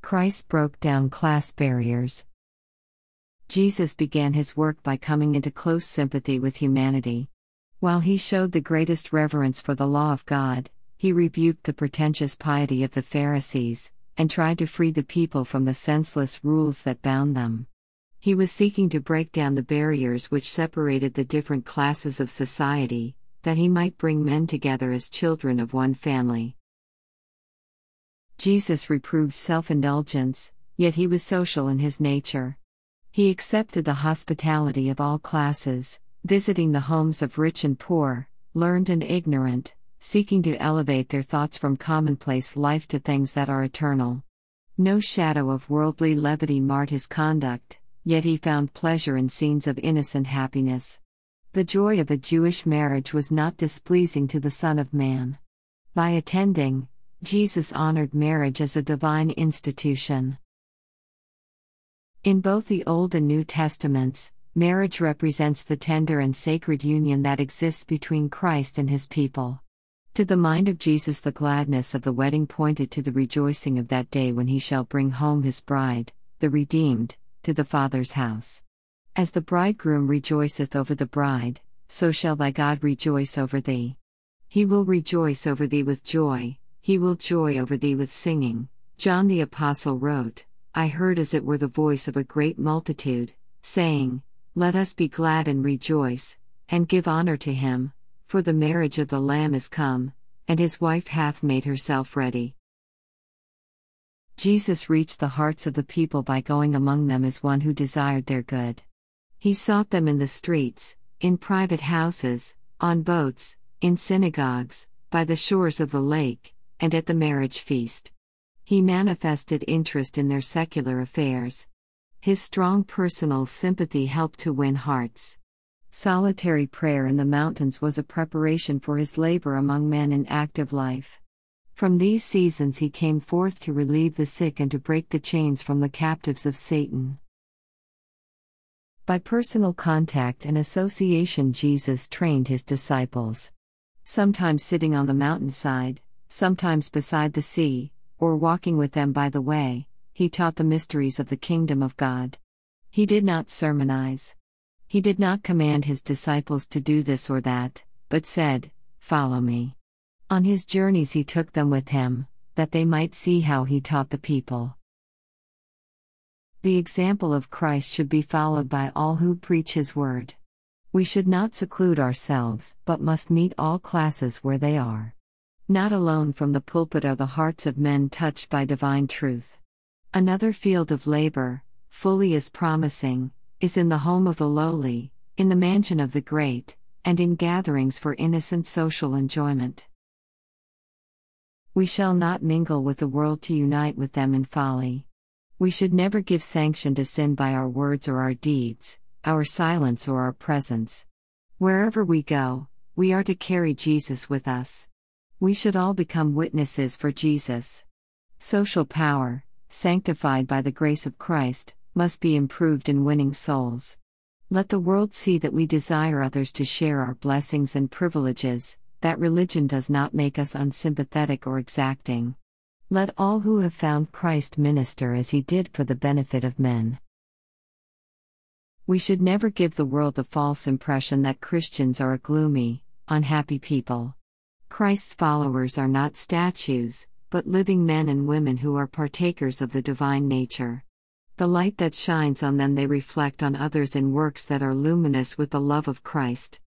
Christ broke down class barriers. Jesus began his work by coming into close sympathy with humanity. While he showed the greatest reverence for the law of God, he rebuked the pretentious piety of the Pharisees, and tried to free the people from the senseless rules that bound them. He was seeking to break down the barriers which separated the different classes of society, that he might bring men together as children of one family. Jesus reproved self-indulgence, yet he was social in his nature. He accepted the hospitality of all classes, visiting the homes of rich and poor, learned and ignorant, seeking to elevate their thoughts from commonplace life to things that are eternal. No shadow of worldly levity marred his conduct, yet he found pleasure in scenes of innocent happiness. The joy of a Jewish marriage was not displeasing to the Son of Man. By attending, Jesus honored marriage as a divine institution. In both the Old and New Testaments, marriage represents the tender and sacred union that exists between Christ and his people. To the mind of Jesus, the gladness of the wedding pointed to the rejoicing of that day when he shall bring home his bride, the redeemed, to the Father's house. As the bridegroom rejoiceth over the bride, so shall thy God rejoice over thee. He will rejoice over thee with joy, he will joy over thee with singing. John the Apostle wrote, I heard as it were the voice of a great multitude, saying, Let us be glad and rejoice, and give honor to him, for the marriage of the Lamb is come, and his wife hath made herself ready. Jesus reached the hearts of the people by going among them as one who desired their good. He sought them in the streets, in private houses, on boats, in synagogues, by the shores of the lake, and at the marriage feast. He manifested interest in their secular affairs. His strong personal sympathy helped to win hearts. Solitary prayer in the mountains was a preparation for his labor among men in active life. From these seasons he came forth to relieve the sick and to break the chains from the captives of Satan. By personal contact and association, Jesus trained his disciples. Sometimes sitting on the mountainside, sometimes beside the sea, or walking with them by the way, he taught the mysteries of the kingdom of God. He did not sermonize. He did not command his disciples to do this or that, but said, Follow me. On his journeys he took them with him, that they might see how he taught the people. The example of Christ should be followed by all who preach his word. We should not seclude ourselves, but must meet all classes where they are. Not alone from the pulpit are the hearts of men touched by divine truth. Another field of labor, fully as promising, is in the home of the lowly, in the mansion of the great, and in gatherings for innocent social enjoyment. We shall not mingle with the world to unite with them in folly. We should never give sanction to sin by our words or our deeds, our silence or our presence. Wherever we go, we are to carry Jesus with us. We should all become witnesses for Jesus. Social power, sanctified by the grace of Christ, must be improved in winning souls. Let the world see that we desire others to share our blessings and privileges, that religion does not make us unsympathetic or exacting. Let all who have found Christ minister as he did for the benefit of men. We should never give the world the false impression that Christians are a gloomy, unhappy people. Christ's followers are not statues, but living men and women who are partakers of the divine nature. The light that shines on them they reflect on others in works that are luminous with the love of Christ.